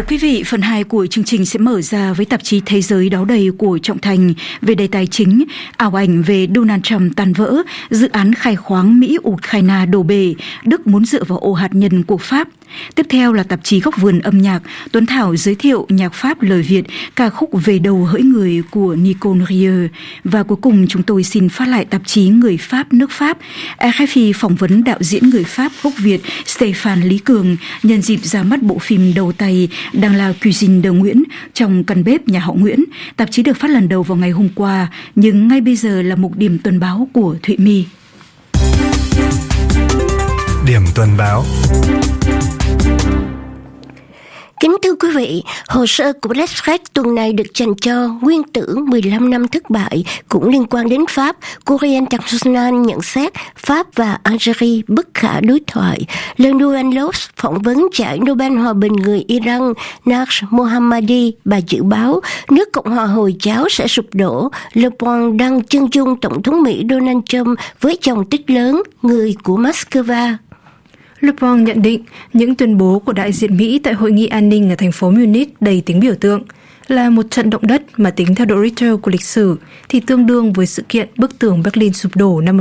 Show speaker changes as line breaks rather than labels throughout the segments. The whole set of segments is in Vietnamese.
quý vị, phần 2 của chương trình sẽ mở ra với tạp chí Thế giới đáo đầy của Trọng Thành về đề tài chính, ảo ảnh về Donald Trump tan vỡ, dự án khai khoáng Mỹ-Ukraine đổ bể, Đức muốn dựa vào ồ hạt nhân của Pháp. Tiếp theo là tạp chí Góc vườn âm nhạc, Tuấn Thảo giới thiệu nhạc Pháp lời Việt, ca khúc Về đầu hỡi người của Nicole Rieu. Và cuối cùng chúng tôi xin phát lại tạp chí Người Pháp nước Pháp. RFI phỏng vấn đạo diễn người Pháp gốc Việt Stéphane Lý Cường nhân dịp ra mắt bộ phim đầu tay Dans la cuisine de Nguyễn, trong căn bếp nhà họ Nguyễn. Tạp chí được phát lần đầu vào ngày hôm qua, nhưng ngay bây giờ là mục điểm tuần báo của Thụy My.
Điểm tuần báo.
Kính thưa quý vị, hồ sơ của Black Flag tuần này được dành cho nguyên tử 15 năm thất bại cũng liên quan đến Pháp. Courrier International nhận xét Pháp và Algeria bất khả đối thoại. Le Nouvel Obs phỏng vấn giải Nobel Hòa bình người Iran Nash Mohammadi, bà dự báo nước Cộng hòa Hồi giáo sẽ sụp đổ. Le Point đăng chân dung Tổng thống Mỹ Donald Trump với dòng tích lớn người của Moscow.
Le Point nhận định những tuyên bố của đại diện Mỹ tại hội nghị an ninh ở thành phố Munich đầy tính biểu tượng, là một trận động đất mà tính theo độ Richter của lịch sử thì tương đương với sự kiện bức tường Berlin sụp đổ năm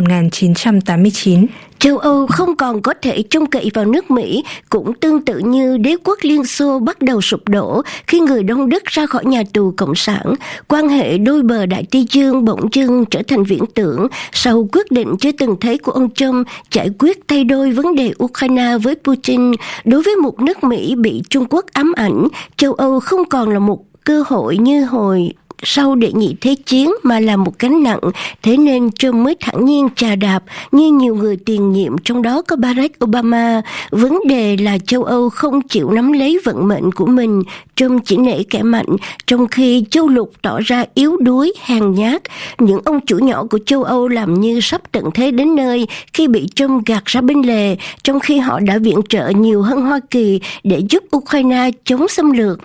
1989.
Châu Âu không còn có thể trông cậy vào nước Mỹ, cũng tương tự như đế quốc Liên Xô bắt đầu sụp đổ khi người Đông Đức ra khỏi nhà tù Cộng sản. Quan hệ đôi bờ Đại Tây Dương bỗng dưng trở thành viễn tưởng sau quyết định chưa từng thấy của ông Trump giải quyết tay đôi vấn đề Ukraine với Putin. Đối với một nước Mỹ bị Trung Quốc ám ảnh, châu Âu không còn là một cơ hội như hồi sau Đệ nhị Thế chiến mà là một gánh nặng, thế nên Trump mới thản nhiên chà đạp như nhiều người tiền nhiệm, trong đó có Barack Obama. Vấn đề là châu Âu không chịu nắm lấy vận mệnh của mình. Trump chỉ nể kẻ mạnh, trong khi châu lục tỏ ra yếu đuối, hèn nhát. Những ông chủ nhỏ của châu Âu làm như sắp tận thế đến nơi khi bị Trump gạt ra bên lề, trong khi họ đã viện trợ nhiều hơn Hoa Kỳ để giúp Ukraine chống xâm lược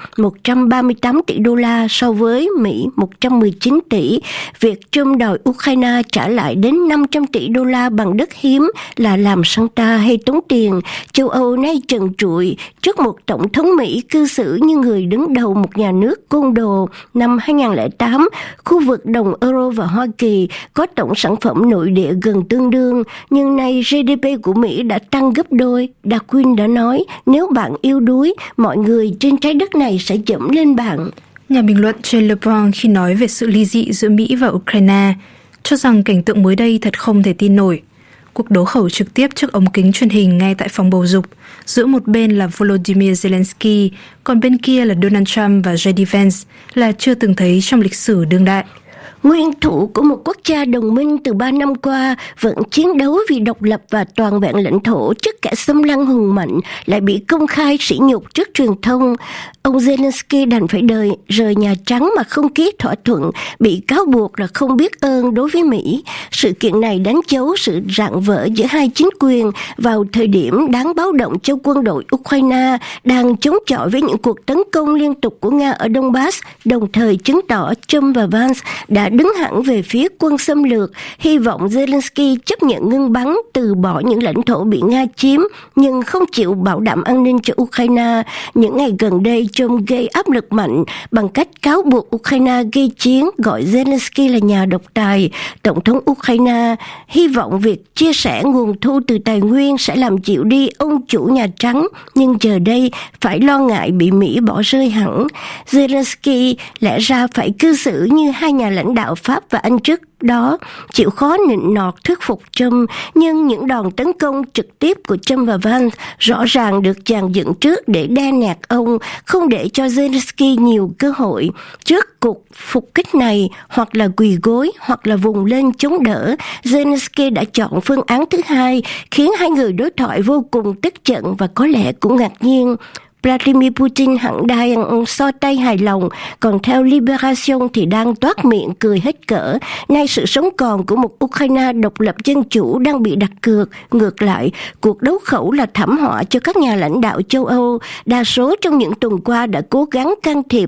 138 tỷ đô la so với Mỹ 119 tỷ. Việc Trump đòi Ukraine trả lại đến 500 tỷ đô la bằng đất hiếm là làm Santa hay tống tiền. Châu Âu nay trần trụi trước một tổng thống Mỹ cư xử như người đứng đầu một nhà nước côn đồ. Năm 2008, khu vực đồng euro và Hoa Kỳ có tổng sản phẩm nội địa gần tương đương, nhưng nay GDP của Mỹ đã tăng gấp đôi. Darwin đã nói, nếu bạn yếu đuối, mọi người trên trái đất này sẽ dẫm lên bạn.
Nhà bình luận trên Le Point khi nói về sự ly dị giữa Mỹ và Ukraine cho rằng cảnh tượng mới đây thật không thể tin nổi. Cuộc đấu khẩu trực tiếp trước ống kính truyền hình ngay tại phòng bầu dục, giữa một bên là Volodymyr Zelensky, còn bên kia là Donald Trump và JD Vance, là chưa từng thấy trong lịch sử đương đại.
Nguyên thủ của một quốc gia đồng minh từ 3 năm qua vẫn chiến đấu vì độc lập và toàn vẹn lãnh thổ trước kẻ xâm lăng hùng mạnh lại bị công khai sỉ nhục trước truyền thông. Ông Zelensky đành phải rời Nhà Trắng mà không ký thỏa thuận, bị cáo buộc là không biết ơn đối với Mỹ. Sự kiện này đánh dấu sự rạn vỡ giữa hai chính quyền vào thời điểm đáng báo động cho quân đội Ukraine đang chống chọi với những cuộc tấn công liên tục của Nga ở Donbass, đồng thời chứng tỏ Trump và Vance đã đứng hẳn về phía quân xâm lược. Hy vọng Zelensky chấp nhận ngưng bắn, từ bỏ những lãnh thổ bị Nga chiếm, nhưng không chịu bảo đảm an ninh cho Ukraine. Những ngày gần đây, Trump gây áp lực mạnh bằng cách cáo buộc Ukraine gây chiến, gọi Zelensky là nhà độc tài. Tổng thống Ukraine hy vọng việc chia sẻ nguồn thu từ tài nguyên sẽ làm dịu đi ông chủ Nhà Trắng, nhưng giờ đây phải lo ngại bị Mỹ bỏ rơi hẳn. Zelensky lẽ ra phải cư xử như hai nhà lãnh đạo Pháp và Anh trước đó, chịu khó nịnh nọt thuyết phục Trump, nhưng những đòn tấn công trực tiếp của Trump và Vance rõ ràng được dàn dựng trước để đe nạt ông, không để cho Zelensky nhiều cơ hội. Trước cuộc phục kích này, hoặc là quỳ gối hoặc là vùng lên chống đỡ, Zelensky đã chọn phương án thứ hai, khiến hai người đối thoại vô cùng tức giận và có lẽ cũng ngạc nhiên. Vladimir Putin hẳn đang so tay hài lòng, còn theo Liberation thì đang toát miệng cười hết cỡ. Nay sự sống còn của một Ukraine độc lập dân chủ đang bị đặt cược. Ngược lại, cuộc đấu khẩu là thảm họa cho các nhà lãnh đạo châu Âu. Đa số trong những tuần qua đã cố gắng can thiệp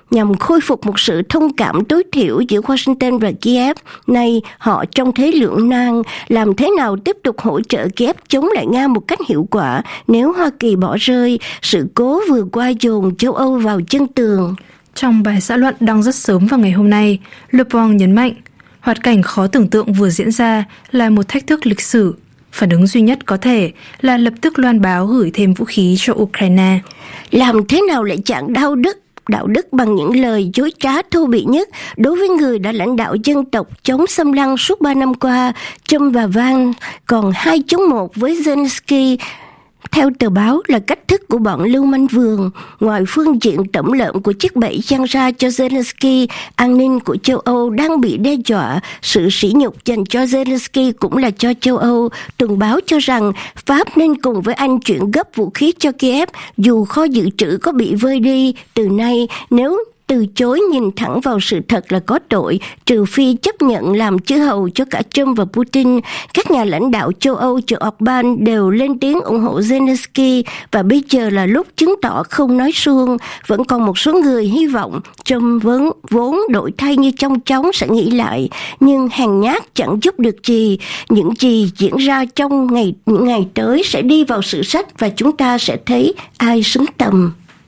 nhằm khôi phục một sự thông cảm tối thiểu giữa Washington và Kiev. Nay họ trong thế lưỡng nan, làm thế nào tiếp tục hỗ trợ Kiev chống lại Nga một cách hiệu quả nếu Hoa Kỳ bỏ rơi. Sự cố vừa qua dồn châu Âu vào chân tường.
Trong bài xã luận đăng rất sớm vào ngày hôm nay, Le Bon nhấn mạnh, hoạt cảnh khó tưởng tượng vừa diễn ra là một thách thức lịch sử. Phản ứng duy nhất có thể là lập tức loan báo gửi thêm vũ khí cho Ukraine.
Làm thế nào lại chẳng đạo đức bằng những lời dối trá thô bỉ nhất đối với người đã lãnh đạo dân tộc chống xâm lăng suốt 3 năm qua. Trump và Van còn 2-1 với Zelensky. Theo tờ báo là cách thức của bọn lưu manh vườn. Ngoài phương diện tẩm lợn của chiếc bẫy giăng ra cho Zelensky, an ninh của châu Âu đang bị đe dọa. Sự sỉ nhục dành cho Zelensky cũng là cho châu Âu. Tuần báo cho rằng Pháp nên cùng với Anh chuyển gấp vũ khí cho Kiev, dù kho dự trữ có bị vơi đi. Từ nay, nếu từ chối nhìn thẳng vào sự thật là có tội, trừ phi chấp nhận làm chư hầu cho cả Trump và Putin. Các nhà lãnh đạo châu Âu trừ Orbán đều lên tiếng ủng hộ Zelensky, và bây giờ là lúc chứng tỏ không nói suông. Vẫn còn một số người hy vọng Trump vốn đổi thay như trong chóng sẽ nghĩ lại, nhưng hèn nhát chẳng giúp được gì. Những gì diễn ra trong những ngày tới sẽ đi vào sử sách và chúng ta sẽ thấy ai xứng tầm.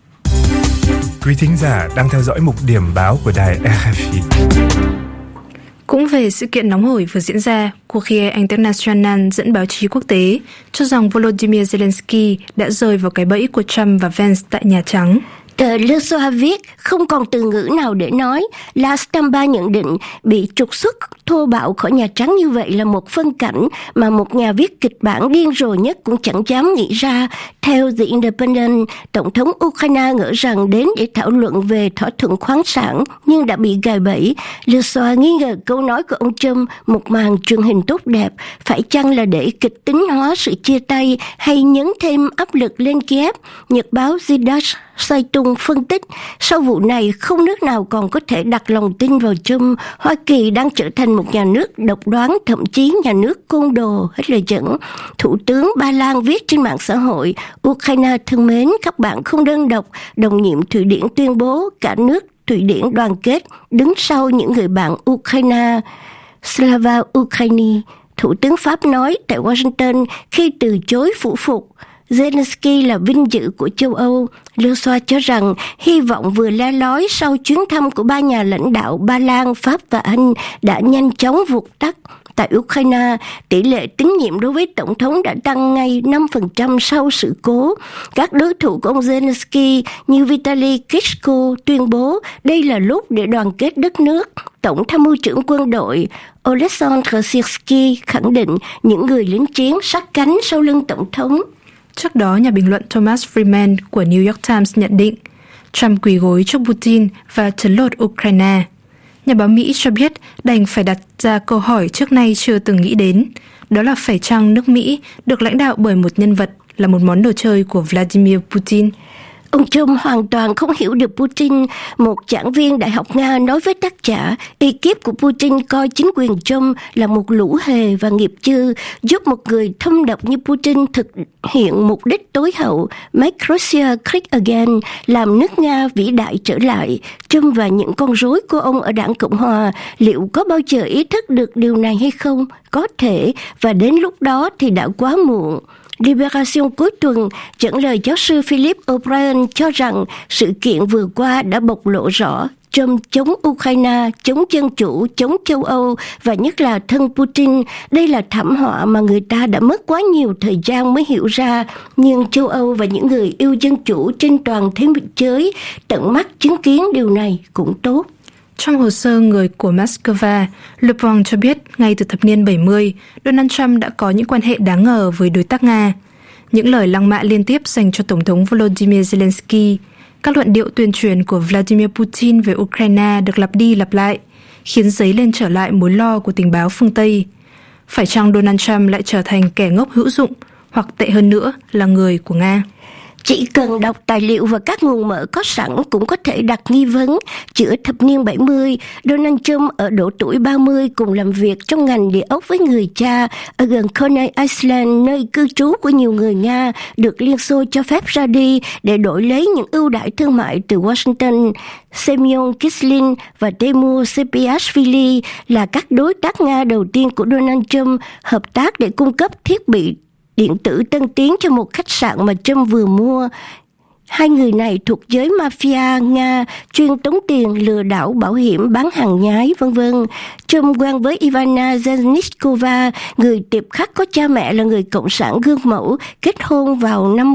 Quý thính giả đang theo dõi mục điểm báo của đài RFI.
Cũng về sự kiện nóng hổi vừa diễn ra, Courrier International dẫn báo chí quốc tế cho rằng Volodymyr Zelensky đã rơi vào cái bẫy của Trump và Vance tại Nhà Trắng.
Tờ Le Soir viết, không còn từ ngữ nào để nói. La Stampa nhận định bị trục xuất thô bạo khỏi Nhà Trắng như vậy là một phân cảnh mà một nhà viết kịch bản điên rồ nhất cũng chẳng dám nghĩ ra. Theo The Independent, Tổng thống Ukraine ngỡ rằng đến để thảo luận về thỏa thuận khoáng sản nhưng đã bị gài bẫy. Le Soir nghi ngờ câu nói của ông Trump, một màn truyền hình tốt đẹp, phải chăng là để kịch tính hóa sự chia tay hay nhấn thêm áp lực lên Kiev. Nhật báo Zidash Sai Tung phân tích, sau vụ này không nước nào còn có thể đặt lòng tin vào Trump. Hoa Kỳ đang trở thành một nhà nước độc đoán, thậm chí nhà nước côn đồ. Hết lời dẫn. Thủ tướng Ba Lan viết trên mạng xã hội, Ukraine thân mến, các bạn không đơn độc. Đồng nhiệm Thụy Điển tuyên bố cả nước Thụy Điển đoàn kết đứng sau những người bạn Ukraine. Slava Ukraini, Thủ tướng Pháp nói tại Washington khi từ chối phủ phục. Zelensky là vinh dự của châu Âu. Le Soir cho rằng hy vọng vừa le lói sau chuyến thăm của ba nhà lãnh đạo Ba Lan, Pháp và Anh đã nhanh chóng vụt tắt. Tại Ukraine, tỷ lệ tín nhiệm đối với Tổng thống đã tăng ngay 5% sau sự cố. Các đối thủ của ông Zelensky như Vitaly Klitschko tuyên bố đây là lúc để đoàn kết đất nước. Tổng tham mưu trưởng quân đội Oleksandr Syrsky khẳng định những người lính chiến sát cánh sau lưng Tổng thống.
Trước đó, nhà bình luận Thomas Friedman của New York Times nhận định Trump quỳ gối trước Putin và trấn lột Ukraine. Nhà báo Mỹ cho biết đành phải đặt ra câu hỏi trước nay chưa từng nghĩ đến, đó là phải chăng nước Mỹ được lãnh đạo bởi một nhân vật là một món đồ chơi của Vladimir Putin.
Ông Trump hoàn toàn không hiểu được Putin. Một giảng viên Đại học Nga nói với tác giả, ekip của Putin coi chính quyền Trump là một lũ hề và nghiệp chư, giúp một người thâm độc như Putin thực hiện mục đích tối hậu, make Russia great again, làm nước Nga vĩ đại trở lại. Trump và những con rối của ông ở Đảng Cộng Hòa liệu có bao giờ ý thức được điều này hay không? Có thể, và đến lúc đó thì đã quá muộn. Liberation cuối tuần dẫn lời giáo sư Philip O'Brien cho rằng sự kiện vừa qua đã bộc lộ rõ Trump chống Ukraine, chống dân chủ, chống châu Âu và nhất là thân Putin. Đây là thảm họa mà người ta đã mất quá nhiều thời gian mới hiểu ra, nhưng châu Âu và những người yêu dân chủ trên toàn thế giới tận mắt chứng kiến điều này cũng tốt.
Trong hồ sơ người của Moscow, Le Bon cho biết ngay từ thập niên 70, Donald Trump đã có những quan hệ đáng ngờ với đối tác Nga. Những lời lăng mạ liên tiếp dành cho Tổng thống Volodymyr Zelensky, các luận điệu tuyên truyền của Vladimir Putin về Ukraine được lặp đi lặp lại, khiến dấy lên trở lại mối lo của tình báo phương Tây. Phải chăng Donald Trump lại trở thành kẻ ngốc hữu dụng, hoặc tệ hơn nữa là người của Nga?
Chỉ cần đọc tài liệu và các nguồn mở có sẵn cũng có thể đặt nghi vấn. Giữa thập niên 70, Donald Trump ở độ tuổi 30 cùng làm việc trong ngành địa ốc với người cha ở gần Coney Island, nơi cư trú của nhiều người Nga, được Liên Xô cho phép ra đi để đổi lấy những ưu đãi thương mại từ Washington. Semyon Kislin và Temur Sepiashvili là các đối tác Nga đầu tiên của Donald Trump hợp tác để cung cấp thiết bị điện tử tân tiến cho một khách sạn mà Trump vừa mua. Hai người này thuộc giới mafia Nga, chuyên tống tiền, lừa đảo, bảo hiểm, bán hàng nhái, v.v. Trump quen với Ivana Zelnichkova, người tiệp khắc có cha mẹ là người cộng sản gương mẫu, kết hôn vào năm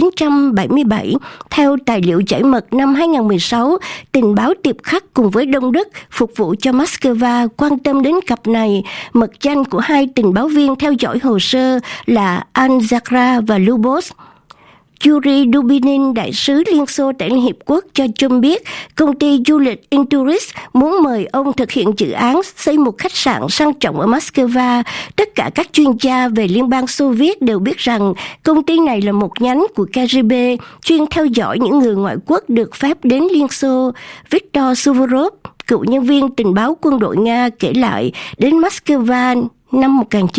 1977. Theo tài liệu giải mật năm 2016, tình báo tiệp khắc cùng với Đông Đức phục vụ cho Moscow quan tâm đến cặp này. Mật danh của hai tình báo viên theo dõi hồ sơ là Anzakra và Lubos. Yuri Dubinin, đại sứ Liên Xô tại Liên Hiệp Quốc, cho Trump biết công ty du lịch Intourist muốn mời ông thực hiện dự án xây một khách sạn sang trọng ở Moscow. Tất cả các chuyên gia về Liên bang Xô Viết đều biết rằng công ty này là một nhánh của KGB, chuyên theo dõi những người ngoại quốc được phép đến Liên Xô. Viktor Suvorov, cựu nhân viên tình báo quân đội Nga, kể lại đến Moscow năm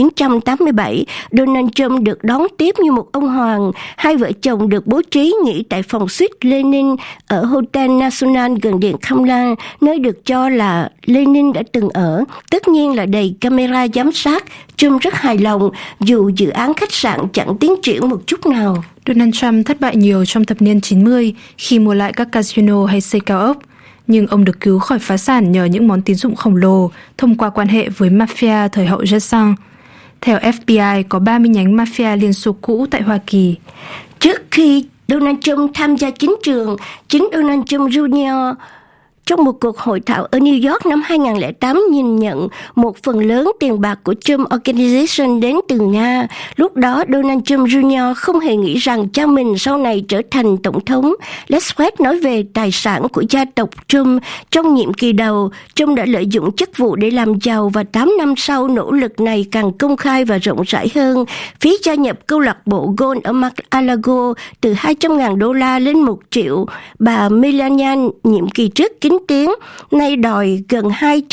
1987, Donald Trump được đón tiếp như một ông hoàng. Hai vợ chồng được bố trí nghỉ tại phòng suite Lenin ở Hotel National gần điện Kremlin, nơi được cho là Lenin đã từng ở. Tất nhiên là đầy camera giám sát. Trump rất hài lòng dù dự án khách sạn chẳng tiến triển một chút nào.
Donald Trump thất bại nhiều trong thập niên 90 khi mua lại các casino hay xây cao ốc. Nhưng ông được cứu khỏi phá sản nhờ những món tín dụng khổng lồ thông qua quan hệ với mafia thời hậu Yeltsin. Theo FBI, có 30 nhánh mafia Liên Xô cũ tại Hoa Kỳ.
Trước khi Donald Trump tham gia chính trường, chính Donald Trump Jr. trong một cuộc hội thảo ở New York năm 2008 nhìn nhận một phần lớn tiền bạc của Trump Organization đến từ Nga. Lúc đó, Donald Trump Jr. không hề nghĩ rằng cha mình sau này trở thành tổng thống. Les West nói về tài sản của gia tộc Trump. Trong nhiệm kỳ đầu, Trump đã lợi dụng chức vụ để làm giàu và 8 năm sau, nỗ lực này càng công khai và rộng rãi hơn. Phí gia nhập câu lạc bộ golf ở Mar-a-Lago từ $200,000 lên 1 triệu. Bà Melania nhiệm kỳ trước kính tiếng, nay đòi gần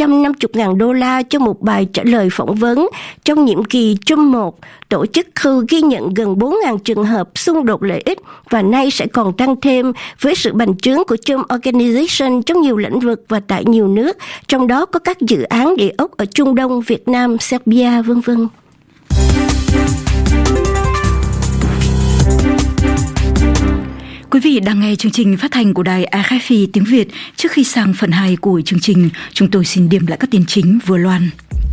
$250,000 cho một bài trả lời phỏng vấn. Trong nhiệm kỳ Trump 1, tổ chức Crew ghi nhận gần 4.000 trường hợp xung đột lợi ích và nay sẽ còn tăng thêm với sự bành trướng của Trump Organization trong nhiều lĩnh vực và tại nhiều nước, trong đó có các dự án địa ốc ở Trung Đông, Việt Nam, Serbia, v.v.
Quý vị đang nghe chương trình phát thanh của đài RFI tiếng Việt. Trước khi sang phần 2 của chương trình, chúng tôi xin điểm lại các tin chính vừa loan.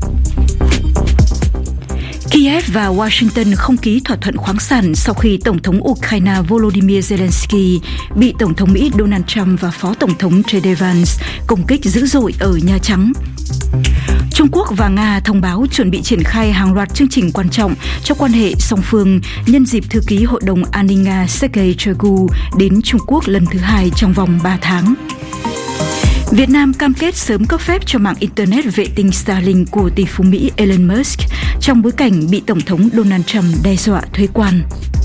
Kiev và Washington không ký thỏa thuận khoáng sản sau khi Tổng thống Ukraine Volodymyr Zelensky bị Tổng thống Mỹ Donald Trump và Phó Tổng thống JD Vance công kích dữ dội ở Nha Trắng. Trung Quốc và Nga thông báo chuẩn bị triển khai hàng loạt chương trình quan trọng cho quan hệ song phương nhân dịp thư ký Hội đồng An ninh Nga Sergei Shoigu đến Trung Quốc lần thứ 2 trong vòng 3 tháng. Việt Nam cam kết sớm cấp phép cho mạng Internet vệ tinh Starlink của tỷ phú Mỹ Elon Musk trong bối cảnh bị Tổng thống Donald Trump đe dọa thuế quan.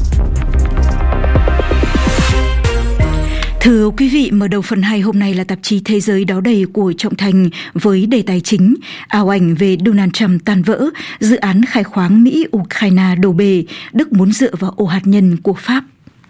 Thưa quý vị, mở đầu phần 2 hôm nay là tạp chí Thế giới đáo đầy của Trọng Thành với đề tài chính ảo ảnh về Donald Trump tan vỡ, dự án khai khoáng Mỹ-Ukraine đổ bể, Đức muốn dựa vào ổ hạt nhân của Pháp.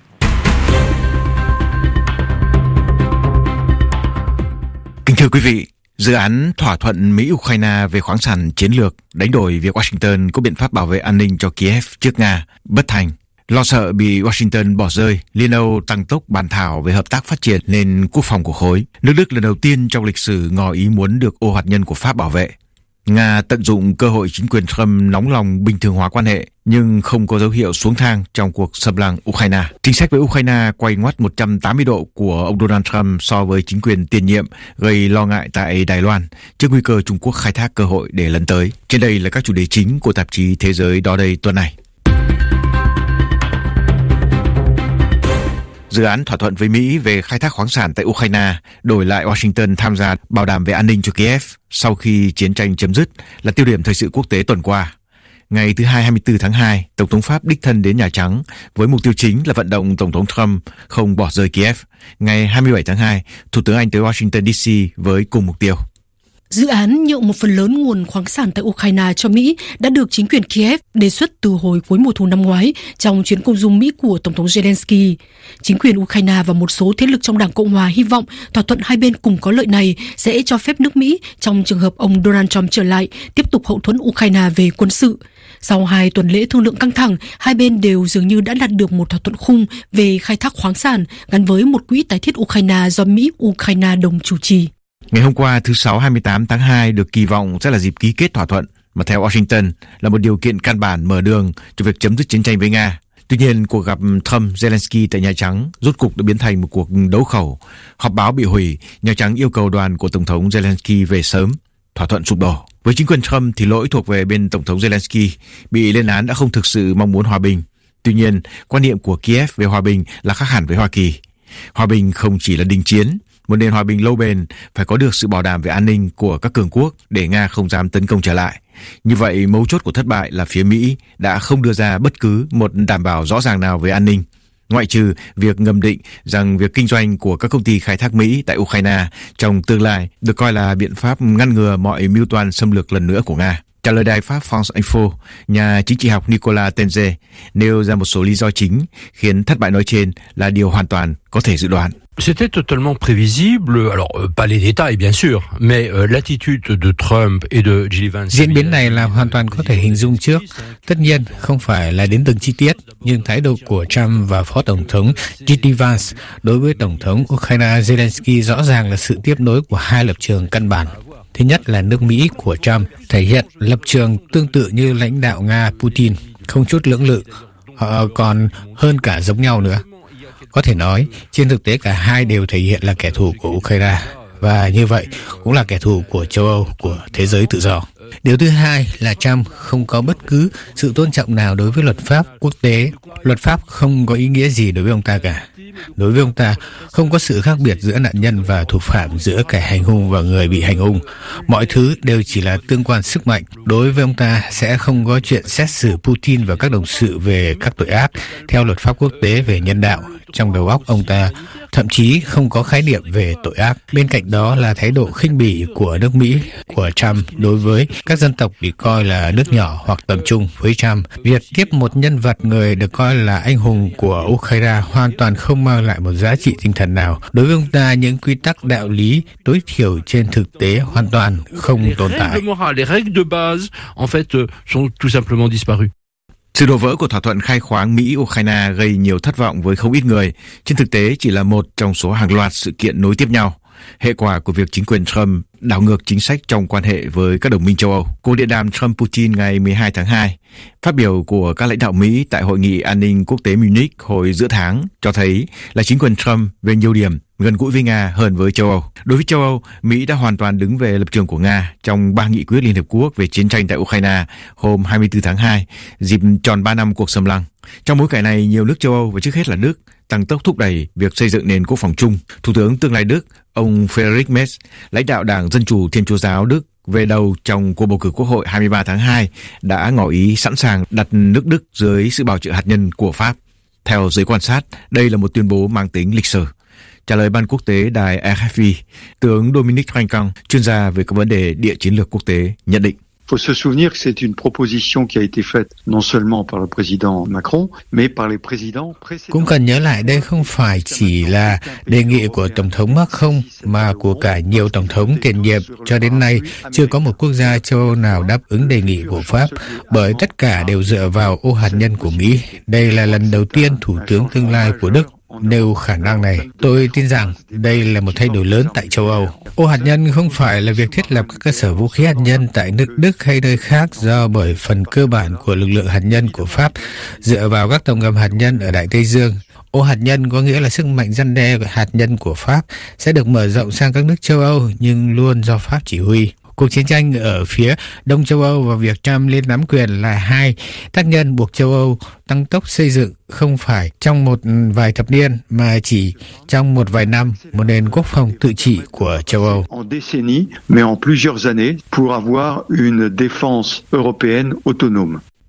Kính thưa quý vị, dự án thỏa thuận Mỹ-Ukraine về khoáng sản chiến lược đánh đổi việc Washington có biện pháp bảo vệ an ninh cho Kiev trước Nga bất thành. Lo sợ bị Washington bỏ rơi, Liên Âu tăng tốc bàn thảo về hợp tác phát triển nền quốc phòng của khối. Nước Đức lần đầu tiên trong lịch sử ngỏ ý muốn được ô hạt nhân của Pháp bảo vệ. Nga tận dụng cơ hội chính quyền Trump nóng lòng bình thường hóa quan hệ, nhưng không có dấu hiệu xuống thang trong cuộc xâm lăng Ukraine. Chính sách với Ukraine quay ngoắt 180 độ của ông Donald Trump so với chính quyền tiền nhiệm gây lo ngại tại Đài Loan trước nguy cơ Trung Quốc khai thác cơ hội để lấn tới. Trên đây là các chủ đề chính của tạp chí Thế giới đó đây tuần này. Dự án thỏa thuận với Mỹ về khai thác khoáng sản tại Ukraine đổi lại Washington tham gia bảo đảm về an ninh cho Kiev sau khi chiến tranh chấm dứt là tiêu điểm thời sự quốc tế tuần qua. Ngày thứ Hai 24 tháng 2, Tổng thống Pháp đích thân đến Nhà Trắng với mục tiêu chính là vận động Tổng thống Trump không bỏ rơi Kiev. Ngày 27 tháng 2, Thủ tướng Anh tới Washington DC với cùng mục tiêu.
Dự án nhượng một phần lớn nguồn khoáng sản tại Ukraine cho Mỹ đã được chính quyền Kiev đề xuất từ hồi cuối mùa thu năm ngoái trong chuyến công du Mỹ của Tổng thống Zelensky. Chính quyền Ukraine và một số thế lực trong Đảng Cộng hòa hy vọng thỏa thuận hai bên cùng có lợi này sẽ cho phép nước Mỹ, trong trường hợp ông Donald Trump trở lại, tiếp tục hậu thuẫn Ukraine về quân sự. Sau 2 tuần lễ thương lượng căng thẳng, hai bên đều dường như đã đạt được một thỏa thuận khung về khai thác khoáng sản gắn với một quỹ tái thiết Ukraine do Mỹ-Ukraine đồng chủ trì.
Ngày hôm qua, thứ Sáu 28 tháng 2 được kỳ vọng sẽ là dịp ký kết thỏa thuận mà theo Washington là một điều kiện căn bản mở đường cho việc chấm dứt chiến tranh với Nga. Tuy nhiên, cuộc gặp Trump-Zelensky tại Nhà Trắng rốt cục đã biến thành một cuộc đấu khẩu. Họp báo bị hủy, Nhà Trắng yêu cầu đoàn của Tổng thống Zelensky về sớm. Thỏa thuận sụp đổ. Với chính quyền Trump thì lỗi thuộc về bên Tổng thống Zelensky, bị lên án đã không thực sự mong muốn hòa bình. Tuy nhiên, quan niệm của Kiev về hòa bình là khác hẳn với Hoa Kỳ. Hòa bình không chỉ là đình chiến. Một nền hòa bình lâu bền phải có được sự bảo đảm về an ninh của các cường quốc để Nga không dám tấn công trở lại. Như vậy, mấu chốt của thất bại là phía Mỹ đã không đưa ra bất cứ một đảm bảo rõ ràng nào về an ninh, ngoại trừ việc ngầm định rằng việc kinh doanh của các công ty khai thác Mỹ tại Ukraine trong tương lai được coi là biện pháp ngăn ngừa mọi mưu toan xâm lược lần nữa của Nga. Trả lời đài Pháp France Info, nhà chính trị học Nicolas Tenze nêu ra một số lý do chính khiến thất bại nói trên là điều hoàn toàn có thể dự đoán.
C'était totalement prévisible, alors pas les détails bien sûr, mais l'attitude de Trump et de J.D. Vance.
Diễn biến này là hoàn toàn có thể hình dung trước. Tất nhiên không phải là đến từng chi tiết, nhưng thái độ của Trump và Phó Tổng thống J.D. Vance đối với Tổng thống Ukraine Zelensky rõ ràng là sự tiếp nối của hai lập trường căn bản. Thứ nhất là nước Mỹ của Trump thể hiện lập trường tương tự như lãnh đạo Nga Putin, không chút lưỡng lự, họ còn hơn cả giống nhau nữa. Có thể nói, trên thực tế cả hai đều thể hiện là kẻ thù của Ukraine, và như vậy cũng là kẻ thù của châu Âu, của thế giới tự do. Điều thứ hai là Trump không có bất cứ sự tôn trọng nào đối với luật pháp quốc tế. Luật pháp không có ý nghĩa gì đối với ông ta cả. Đối với ông ta, không có sự khác biệt giữa nạn nhân và thủ phạm, giữa kẻ hành hung và người bị hành hung. Mọi thứ đều chỉ là tương quan sức mạnh. Đối với ông ta, sẽ không có chuyện xét xử Putin và các đồng sự về các tội ác theo luật pháp quốc tế về nhân đạo. Trong đầu óc ông ta thậm chí không có khái niệm về tội ác. Bên cạnh đó là thái độ khinh bỉ của nước Mỹ, của Trump đối với các dân tộc bị coi là nước nhỏ hoặc tầm trung. Với Trump, việc tiếp một nhân vật người được coi là anh hùng của Ukraine hoàn toàn không mang lại một giá trị tinh thần nào. Đối với ông ta, những quy tắc đạo lý tối thiểu trên thực tế hoàn toàn không tồn tại.
Les règles de base, en fait, sont tout simplement disparues.
Sự đổ vỡ của thỏa thuận khai khoáng Mỹ-Ukraine gây nhiều thất vọng với không ít người. Trên thực tế chỉ là một trong số hàng loạt sự kiện nối tiếp nhau. Hệ quả của việc chính quyền Trump đảo ngược chính sách trong quan hệ với các đồng minh châu Âu. Cuộc điện đàm Trump-Putin ngày 12 tháng 2, phát biểu của các lãnh đạo Mỹ tại Hội nghị An ninh Quốc tế Munich hồi giữa tháng cho thấy là chính quyền Trump về nhiều điểm gần gũi với Nga hơn với châu Âu. Đối với châu Âu, Mỹ đã hoàn toàn đứng về lập trường của Nga trong 3 nghị quyết Liên Hợp Quốc về chiến tranh tại Ukraine hôm 24 tháng 2, dịp tròn 3 năm cuộc xâm lăng. Trong bối cảnh này, nhiều nước châu Âu và trước hết là Đức tăng tốc thúc đẩy việc xây dựng nền quốc phòng chung. Thủ tướng tương lai Đức, ông Friedrich Merz, lãnh đạo Đảng Dân Chủ Thiên Chúa Giáo Đức về đầu trong cuộc bầu cử Quốc hội 23 tháng 2 đã ngỏ ý sẵn sàng đặt nước Đức dưới sự bảo trợ hạt nhân của Pháp. Theo giới quan sát, đây là một tuyên bố mang tính lịch sử. Trả lời ban quốc tế đài RFI, tướng Dominic Franck, chuyên gia về các vấn đề địa chiến lược quốc tế, nhận định.
Il faut se souvenir que c'est une proposition qui a été faite non seulement par le président Macron, mais par les présidents précédents.
Cũng cần nhớ lại đây không phải chỉ là đề nghị của Tổng thống Macron mà của cả nhiều Tổng thống tiền nhiệm. Cho đến nay, chưa có một quốc gia châu Âu nào đáp ứng đề nghị của Pháp, bởi tất cả đều dựa vào ô hạt nhân của Mỹ. Đây là lần đầu tiên Thủ tướng tương lai của Đức nêu khả năng này. Tôi tin rằng đây là một thay đổi lớn tại châu Âu. Ô hạt nhân không phải là việc thiết lập các cơ sở vũ khí hạt nhân tại nước Đức hay nơi khác, do bởi phần cơ bản của lực lượng hạt nhân của Pháp dựa vào các tàu ngầm hạt nhân ở Đại Tây Dương. Ô hạt nhân có nghĩa là sức mạnh răn đe hạt nhân của Pháp sẽ được mở rộng sang các nước châu Âu, nhưng luôn do Pháp chỉ huy. Cuộc chiến tranh ở phía Đông châu Âu và việc Trump lên nắm quyền là hai tác nhân buộc châu Âu tăng tốc xây dựng không phải trong một vài thập niên mà chỉ trong một vài năm một nền quốc phòng tự trị của châu Âu.
En décennies, mais en plusieurs années, pour avoir une défense européenne autonome.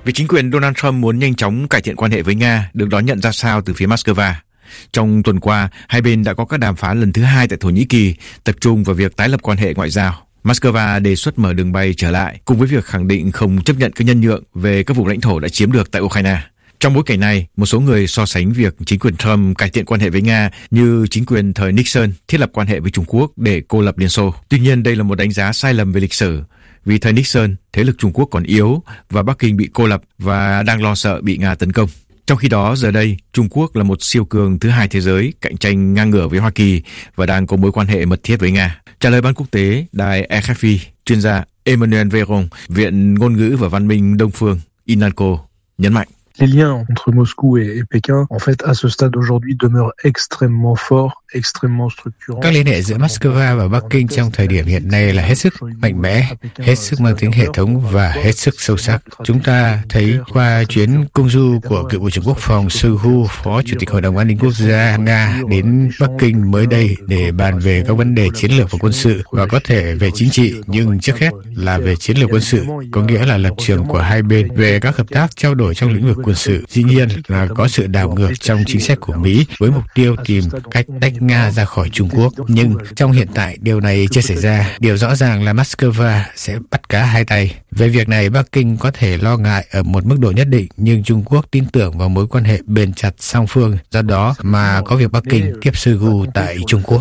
Việc chính quyền Donald Trump muốn nhanh chóng cải thiện quan hệ với Nga được đón nhận ra sao từ phía Moscow? Trong tuần qua, hai bên đã có các đàm phán lần thứ 2 tại Thổ Nhĩ Kỳ, tập trung vào việc tái lập quan hệ ngoại giao. Moscow đề xuất mở đường bay trở lại, cùng với việc khẳng định không chấp nhận các nhân nhượng về các vùng lãnh thổ đã chiếm được tại Ukraine. Trong bối cảnh này, một số người so sánh việc chính quyền Trump cải thiện quan hệ với Nga như chính quyền thời Nixon thiết lập quan hệ với Trung Quốc để cô lập Liên Xô. Tuy nhiên, đây là một đánh giá sai lầm về lịch sử. Vì thời Nixon, thế lực Trung Quốc còn yếu và Bắc Kinh bị cô lập và đang lo sợ bị Nga tấn công. Trong khi đó, giờ đây, Trung Quốc là một siêu cường thứ hai thế giới, cạnh tranh ngang ngửa với Hoa Kỳ và đang có mối quan hệ mật thiết với Nga. Trả lời ban quốc tế, đài RFI, chuyên gia Emmanuel Véron, Viện Ngôn ngữ và Văn minh Đông phương, INALCO, nhấn mạnh.
Les liens entre Moscou et Pékin, en fait, à ce stade aujourd'hui, demeurent extrêmement forts, extrêmement structurants.
Các liên hệ giữa Moscow và Bắc Kinh trong thời điểm hiện nay là hết sức mạnh mẽ, hết sức mang tính hệ thống và hết sức sâu sắc. Chúng ta thấy qua chuyến công du của cựu Bộ trưởng Quốc phòng Shoigu, Phó Chủ tịch Hội đồng An ninh Quốc gia Nga đến Bắc Kinh mới đây để bàn về các vấn đề chiến lược và quân sự và có thể về chính trị, nhưng trước hết là về chiến lược quân sự, có nghĩa là lập trường của hai bên về các hợp tác trao đổi trong lĩnh vực quân sự. Dĩ nhiên là có sự đảo ngược trong chính sách của Mỹ với mục tiêu tìm cách tách Nga ra khỏi Trung Quốc. Nhưng trong hiện tại điều này chưa xảy ra. Điều rõ ràng là Moscow sẽ bắt cá hai tay. Về việc này, Bắc Kinh có thể lo ngại ở một mức độ nhất định, nhưng Trung Quốc tin tưởng vào mối quan hệ bền chặt song phương. Do đó mà có việc Bắc Kinh tiếp Shoigu tại Trung Quốc.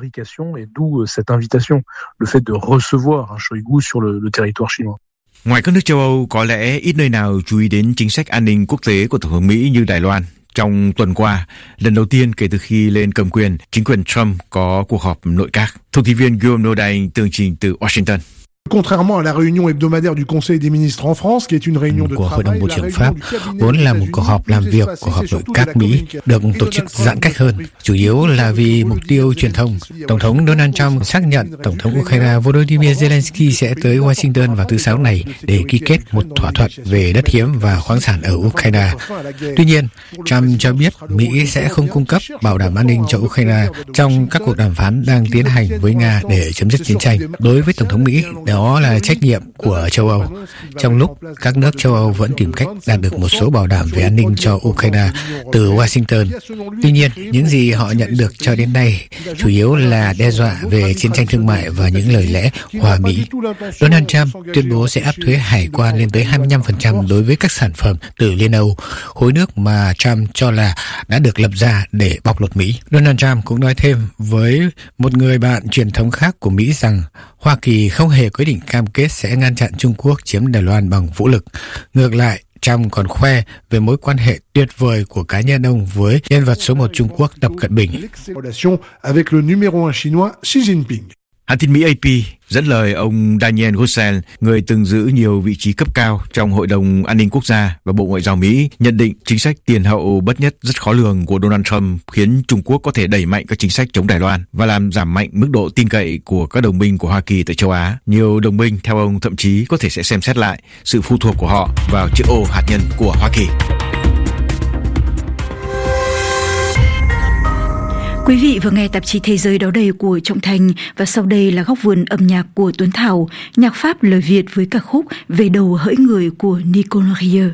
Ngoài các nước châu Âu, có lẽ ít nơi nào chú ý đến chính sách an ninh quốc tế của Tổng thống Mỹ như Đài Loan. Trong tuần qua, lần đầu tiên kể từ khi lên cầm quyền, chính quyền Trump có cuộc họp nội các. Thông tin viên Guillaume Nodin tường trình từ Washington.
Contrairement à la réunion hebdomadaire du Conseil des ministres en France, qui est une réunion de
của Hội đồng Bộ trưởng Pháp, vốn là một cuộc họp làm việc của họp nội các Mỹ, được tổ chức giãn cách hơn, chủ yếu là vì mục tiêu truyền thông. Tổng thống Donald Trump xác nhận Tổng thống Ukraine Volodymyr Zelensky sẽ tới Washington vào thứ Sáu này để ký kết một thỏa thuận về đất hiếm và khoáng sản ở Ukraine. Tuy nhiên, Trump cho biết Mỹ sẽ không cung cấp bảo đảm an ninh cho Ukraine trong các cuộc đàm phán đang tiến hành với Nga để chấm dứt chiến tranh. Đối với Tổng thống Mỹ, đó là trách nhiệm của châu Âu. Trong lúc các nước châu Âu vẫn tìm cách đạt được một số bảo đảm về an ninh cho Ukraine từ Washington. Tuy nhiên, những gì họ nhận được cho đến nay chủ yếu là đe dọa về chiến tranh thương mại và những lời lẽ hòa Mỹ. Donald Trump tuyên bố sẽ áp thuế hải quan lên tới 25% đối với các sản phẩm từ Liên Âu, khối nước mà Trump cho là đã được lập ra để bóc lột Mỹ. Donald Trump cũng nói thêm với một người bạn truyền thống khác của Mỹ rằng Hoa Kỳ không hề có ý định cam kết sẽ ngăn chặn Trung Quốc chiếm Đài Loan bằng vũ lực. Ngược lại, Trump còn khoe về mối quan hệ tuyệt vời của cá nhân ông với nhân vật số 1 Trung Quốc Tập Cận Bình.
Hãng tin Mỹ AP dẫn lời ông Daniel Roussel, người từng giữ nhiều vị trí cấp cao trong Hội đồng An ninh Quốc gia và Bộ Ngoại giao Mỹ, nhận định chính sách tiền hậu bất nhất rất khó lường của Donald Trump khiến Trung Quốc có thể đẩy mạnh các chính sách chống Đài Loan và làm giảm mạnh mức độ tin cậy của các đồng minh của Hoa Kỳ tại châu Á. Nhiều đồng minh, theo ông, thậm chí có thể sẽ xem xét lại sự phụ thuộc của họ vào chiếc ô hạt nhân của Hoa Kỳ.
Quý vị vừa nghe tạp chí Thế giới đó đây của Trọng Thành, và sau đây là góc vườn âm nhạc của Tuấn Thảo, nhạc Pháp lời Việt với ca khúc Về đầu hỡi người của Nicole Rieu.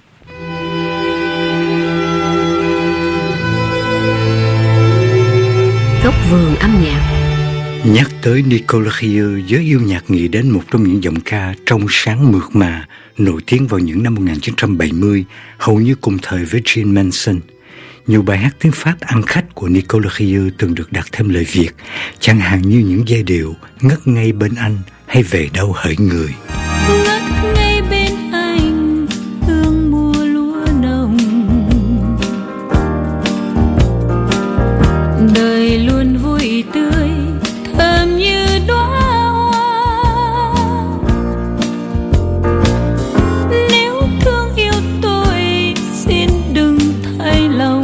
Góc vườn âm nhạc.
Nhắc tới Nicole Rieu, giới yêu nhạc nghĩ đến một trong những giọng ca trong sáng mượt mà, nổi tiếng vào những năm 1970, hầu như cùng thời với Jim Manson. Nhiều bài hát tiếng Pháp ăn khách của Nicole Rieu từng được đặt thêm lời Việt, chẳng hạn như những giai điệu Ngất ngay bên anh hay Về đâu hỡi người.
Ngất ngay bên anh, hương mùa lúa nồng, đời luôn vui tươi, thơm như đóa hoa. Nếu thương yêu tôi, xin đừng thay lòng.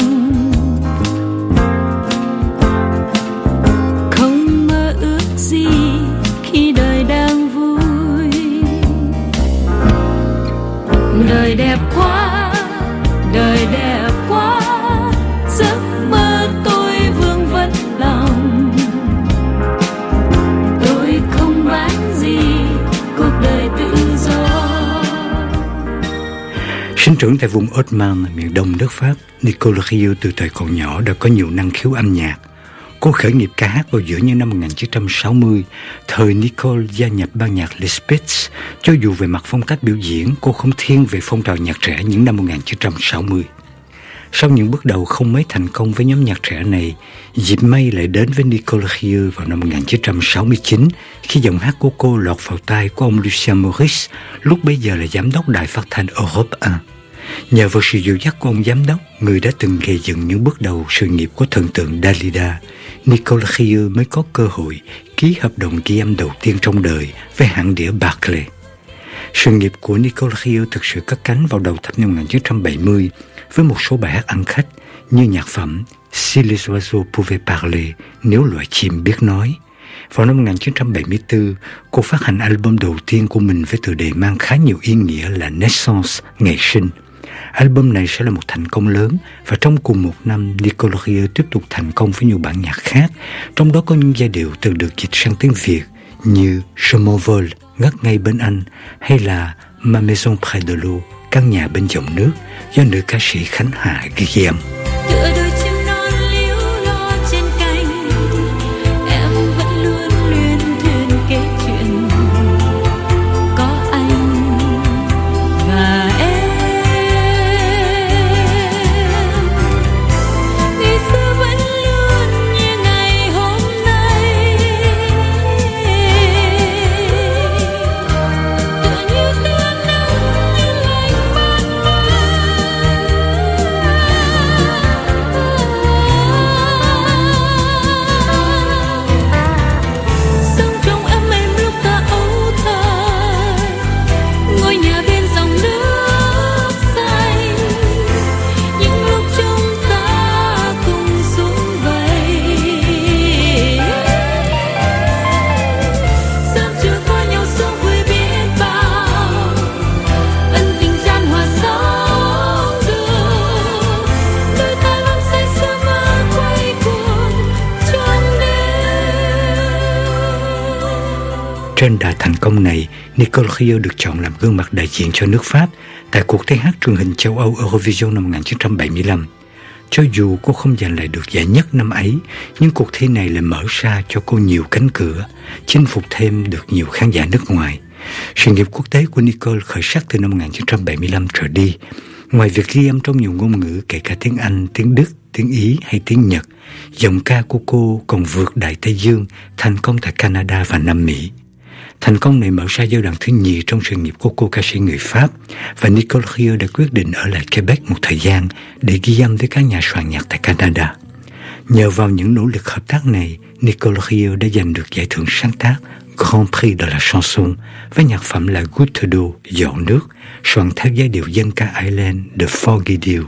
Đời đẹp quá, đời đẹp quá, giấc mơ tôi vương vấn lòng. Tôi không bán gì cuộc đời tự do.
Sinh trưởng tại vùng Haute-Marne, miền đông nước Pháp, Nicole Rieu từ thời còn nhỏ đã có nhiều năng khiếu âm nhạc. Cô khởi nghiệp ca hát vào giữa những năm 1960, thời Nicole gia nhập ban nhạc Les Spitz. Cho dù về mặt phong cách biểu diễn, cô không thiên về phong trào nhạc trẻ những năm 1960. Sau những bước đầu không mấy thành công với nhóm nhạc trẻ này, dịp may lại đến với Nicole Rieu vào năm 1969 khi giọng hát của cô lọt vào tai của ông Lucien Maurice, lúc bấy giờ là giám đốc đài phát thanh Europe 1. Nhờ vào sự dìu dắt của ông giám đốc, người đã từng gây dựng những bước đầu sự nghiệp của thần tượng Dalida, Nicole Rieu mới có cơ hội ký hợp đồng ghi âm đầu tiên trong đời với hãng đĩa Barclay. Sự nghiệp của Nicole Rieu thực sự cất cánh vào đầu thập niên 1970 với một số bài hát ăn khách như nhạc phẩm Si les oiseaux pouvaient parler, nếu loài chim biết nói. Vào năm 1974, cô phát hành album đầu tiên của mình với tựa đề mang khá nhiều ý nghĩa là Naissance, ngày sinh. Album này sẽ là một thành công lớn và trong cùng một năm, Nicole Rieu tiếp tục thành công với nhiều bản nhạc khác, trong đó có những giai điệu từng được dịch sang tiếng Việt như Je m'envole, ngất ngay bên anh, hay là Ma maison près de l'eau, căn nhà bên dòng nước, do nữ ca sĩ Khánh Hà ghi âm. Trên đà thành công này, Nicole Rieu được chọn làm gương mặt đại diện cho nước Pháp tại cuộc thi hát truyền hình châu Âu Eurovision năm 1975. Cho dù cô không giành lại được giải nhất năm ấy, nhưng cuộc thi này lại mở ra cho cô nhiều cánh cửa, chinh phục thêm được nhiều khán giả nước ngoài. Sự nghiệp quốc tế của Nicole khởi sắc từ năm 1975 trở đi. Ngoài việc ghi âm trong nhiều ngôn ngữ kể cả tiếng Anh, tiếng Đức, tiếng Ý hay tiếng Nhật, giọng ca của cô còn vượt Đại Tây Dương, thành công tại Canada và Nam Mỹ. Thành công này mở ra giai đoạn thứ nhì trong sự nghiệp của cô ca sĩ người Pháp, và Nicole Rieu đã quyết định ở lại Quebec một thời gian để ghi âm với các nhà soạn nhạc tại Canada. Nhờ vào những nỗ lực hợp tác này, Nicole Rieu đã giành được giải thưởng sáng tác Grand Prix de la Chanson với nhạc phẩm là Goutte d'eau, giọt nước, soạn theo giai điệu dân ca Ireland de Forgidiu.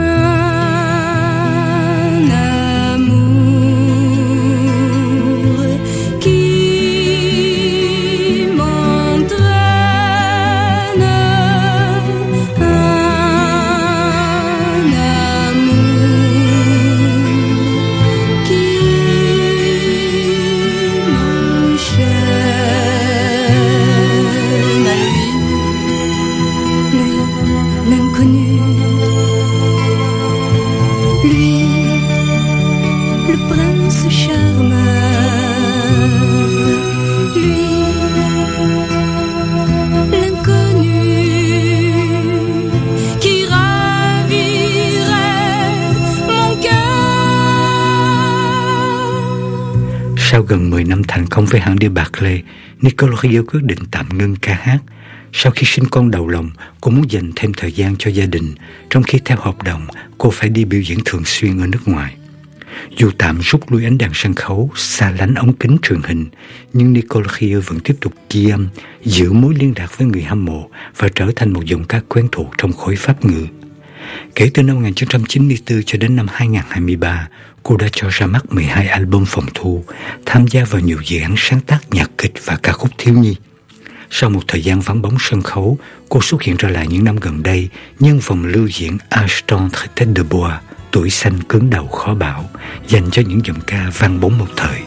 Sau gần 10 năm thành công với hãng đĩa Barclay, Nicole Rieu quyết định tạm ngưng ca hát. Sau khi sinh con đầu lòng, cô muốn dành thêm thời gian cho gia đình, trong khi theo hợp đồng, cô phải đi biểu diễn thường xuyên ở nước ngoài. Dù tạm rút lui ánh đèn sân khấu, xa lánh ống kính truyền hình, nhưng Nicole Rieu vẫn tiếp tục ghi âm, giữ mối liên lạc với người hâm mộ và trở thành một giọng ca quen thuộc trong khối Pháp ngữ. Kể từ năm 1994 cho đến năm 2023, cô đã cho ra mắt 12 album phòng thu, tham gia vào nhiều dự án sáng tác nhạc kịch và ca khúc thiếu nhi. Sau một thời gian vắng bóng sân khấu, cô xuất hiện trở lại những năm gần đây nhân vòng lưu diễn Âge tendre tête de bois, tuổi xanh cứng đầu khó bảo, dành cho những giọng ca vang bóng một thời.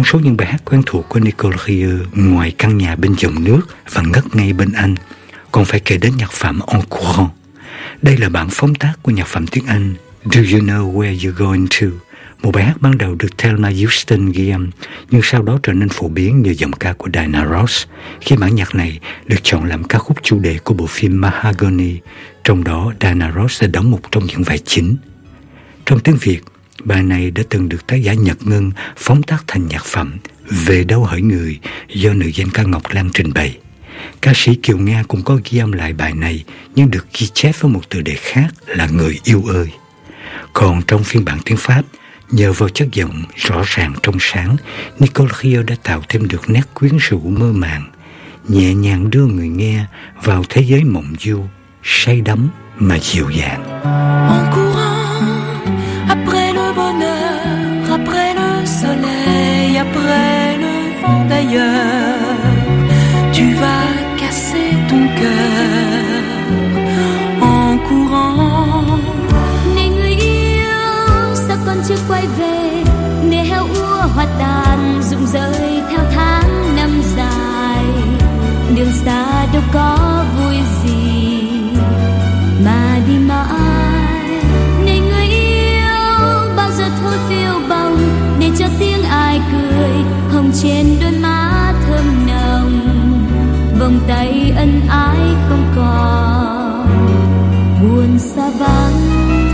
số những bài hát quen thuộc của Nicole Rieu ngoài Căn nhà bên dòng nước và Ngất ngay bên anh, còn phải kể đến nhạc phẩm En courant. Đây là bản phóng tác của nhạc phẩm tiếng Anh Do You Know Where You're Going To, một bài hát ban đầu được Thelma Houston ghi âm, nhưng sau đó trở nên phổ biến nhờ giọng ca của Diana Ross, khi bản nhạc này được chọn làm ca khúc chủ đề của bộ phim Mahogany, trong đó Diana Ross đã đóng một trong những vai chính. Trong tiếng Việt, bài này đã từng được tác giả Nhật Ngân phóng tác thành nhạc phẩm Về Đâu Hỡi Người do nữ danh ca Ngọc Lan trình bày. Ca sĩ Kiều Nga cũng có ghi âm lại bài này nhưng được ghi chép với một tựa đề khác là Người Yêu Ơi. Còn trong phiên bản tiếng Pháp, nhờ vào chất giọng rõ ràng trong sáng, Nicole Rieu đã tạo thêm được nét quyến rũ mơ màng, nhẹ nhàng đưa người nghe vào thế giới mộng du, say đắm mà dịu dàng.
En courant, après le bonheur, après le soleil, après le vent d'ailleurs, tu vas casser ton cœur. En courant,
này người yêu, sao con chưa quay về? Để heo úa hoa tàn, rụng rơi theo tháng năm dài. Đường xa đâu có vui gì mà đi mãi. Này người yêu, bao giờ thôi phiêu bồng, để cho tiếng ai cười hồng trên đôi má thơm nồng. Vòng tay ân ái không còn, buồn xa vắng.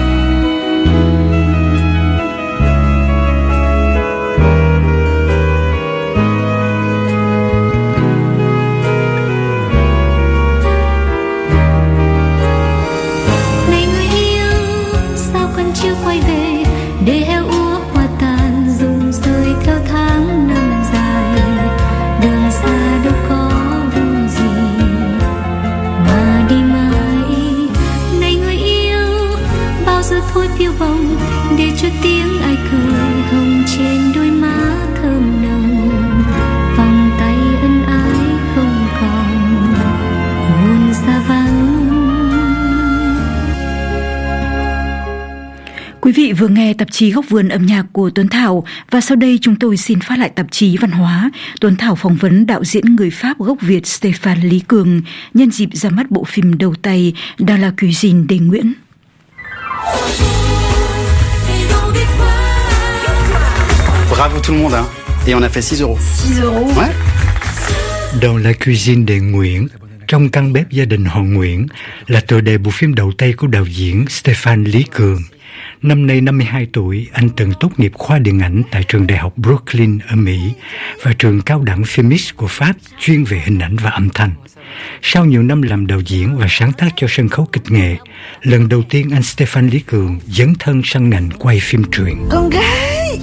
Chưa quay về để heo úa hoa tàn, rụng rơi theo tháng năm dài. Đường xa đâu có vui gì mà đi mãi. Này người yêu, bao giờ thôi phiêu bồng, để cho tiếng ai cười hồng trên đôi má thơm nồng. Vòng tay ân ái không còn, buồn xa vắng.
Quý vị vừa nghe tạp chí Góc Vườn Âm Nhạc của Tuấn Thảo, và sau đây chúng tôi xin phát lại tạp chí Văn hóa. Tuấn Thảo phỏng vấn đạo diễn người Pháp gốc Việt Stéphane Lý Cường nhân dịp ra mắt bộ phim đầu tay Dans la cuisine des Nguyễn.
Bravo tout le monde, hein. Et on a fait 6 euros.
6 euros.
Ouais.
Dans la cuisine des Nguyễn, trong căn bếp gia đình họ Nguyễn, là tựa đề bộ phim đầu tay của đạo diễn Stéphane Lý Cường. Năm nay 52 tuổi, anh từng tốt nghiệp khoa điện ảnh tại trường đại học Brooklyn ở Mỹ và trường cao đẳng Femis của Pháp chuyên về hình ảnh và âm thanh. Sau nhiều năm làm đạo diễn và sáng tác cho sân khấu kịch nghệ, lần đầu tiên anh Stéphane Lý Cường dấn thân sang ngành quay phim truyện.
Con gái!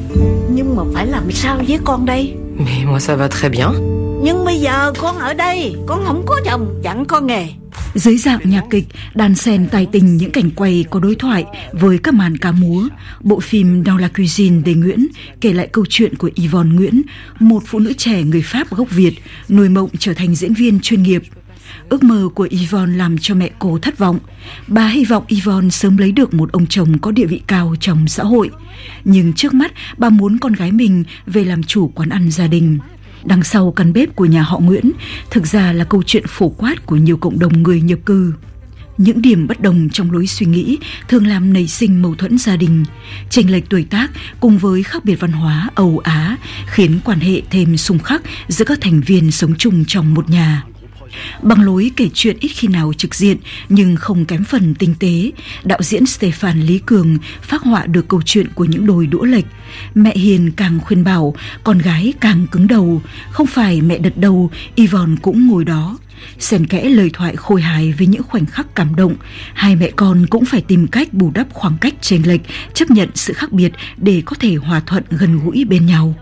Nhưng mà phải làm sao với con đây?
Mais moi ça va très bien.
Nhưng bây giờ con ở đây, con không có chồng, chẳng có nghề.
Dưới dạng nhạc kịch, đan xen tài tình những cảnh quay có đối thoại với các màn ca múa, bộ phim Dans la cuisine des Nguyễn kể lại câu chuyện của Yvonne Nguyễn, một phụ nữ trẻ người Pháp gốc Việt, nuôi mộng trở thành diễn viên chuyên nghiệp. Ước mơ của Yvonne làm cho mẹ cô thất vọng. Bà hy vọng Yvonne sớm lấy được một ông chồng có địa vị cao trong xã hội. Nhưng trước mắt, bà muốn con gái mình về làm chủ quán ăn gia đình. Đằng sau căn bếp của nhà họ Nguyễn thực ra là câu chuyện phổ quát của nhiều cộng đồng người nhập cư. Những điểm bất đồng trong lối suy nghĩ thường làm nảy sinh mâu thuẫn gia đình. Chênh lệch tuổi tác cùng với khác biệt văn hóa Âu Á khiến quan hệ thêm xung khắc giữa các thành viên sống chung trong một nhà. Bằng lối kể chuyện ít khi nào trực diện nhưng không kém phần tinh tế, đạo diễn Stéphane Lý Cường phác họa được câu chuyện của những đôi đũa lệch. Mẹ hiền càng khuyên bảo, con gái càng cứng đầu. Không phải mẹ đật đầu, Yvonne cũng ngồi đó. Xen kẽ lời thoại khôi hài với những khoảnh khắc cảm động, hai mẹ con cũng phải tìm cách bù đắp khoảng cách chênh lệch, chấp nhận sự khác biệt để có thể hòa thuận gần gũi bên nhau.